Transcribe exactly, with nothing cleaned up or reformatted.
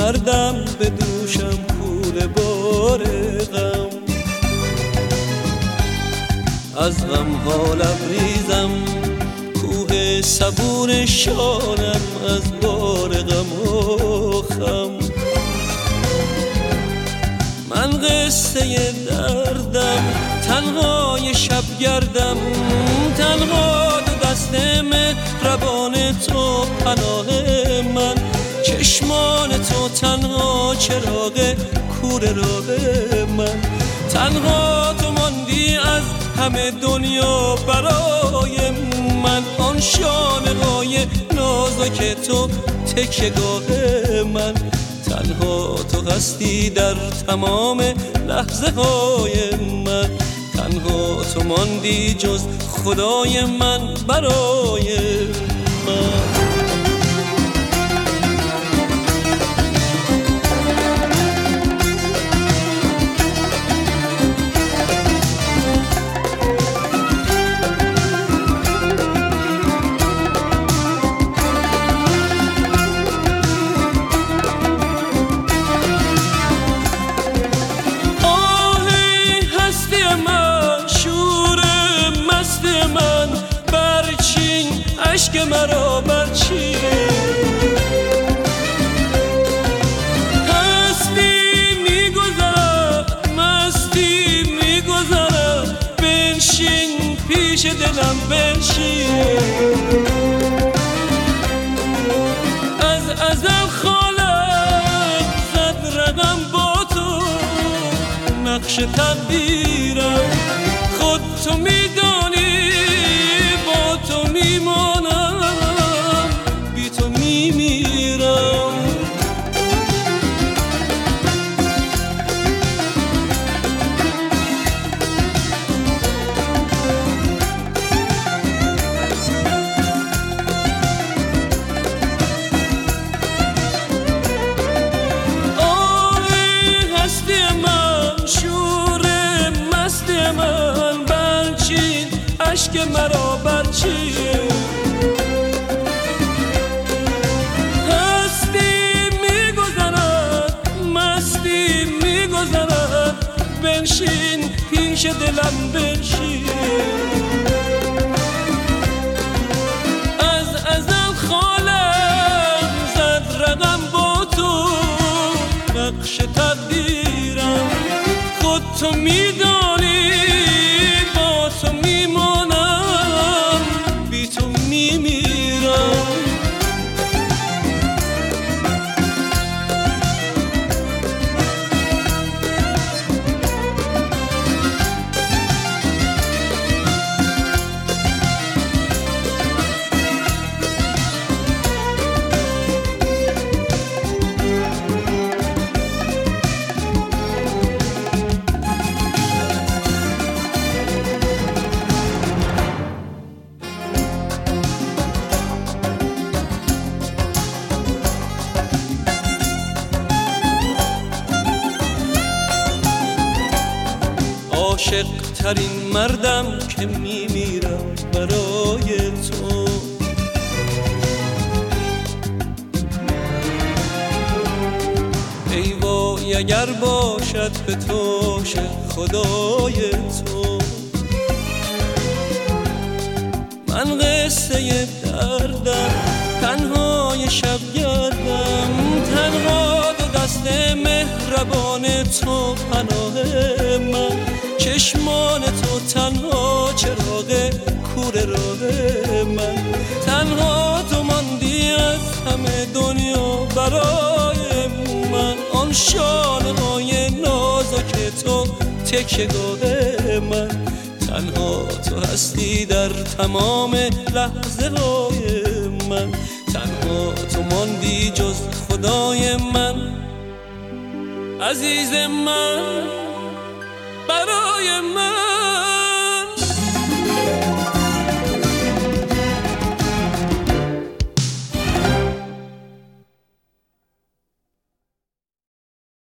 مردم به دوشم کوله بار غم. از غم ها لبریزم کوه صبور شانم از بار غم و خم. من قصه دردم تنهای شب گردم، تنها دو دست مهربان تو پناه من. چشمان تو تنها چراغ کور راه من، تنها تو ماندی از همه دنیا برای من. آن شانه‌های نازک تو تکیه‌گاه من، تنها تو هستی در تمام لحظه های من. تنها تو ماندی جز خدای من برای من. عشق مرا برچین، هستی میگذرد مستی میگذرد. بنشین پیش دلم بنشین، از ازل خالق زد رقم با تو نقش تقدیرم. خود تو میدانی با تو میمانم، بی تو میمیرم. آه هستی من شور مستی من، برچین عشق مرا برچین. بنشین پیش دلم بنشین، از ازل خالق زد رقم با تو نقش تقدیرم. خود تو میدانی با تو میمانم، بی تو میمیرم. عاشق ترین مردم که میمیرم برای تو. ای وای اگر باشد به توش خدای تو. من قصه دردم تنهای شب گردم، تنها دو دست مهربان تو پناه من. چشمان تو تنها چراغ کور راه من، تنها تو ماندی از همه دنیا برای من. آن شانه‌های نازک تو تکیه‌گاه من، تنها تو هستی در تمام لحظه های من. تنها تو ماندی جز خدای من عزیز من برای من.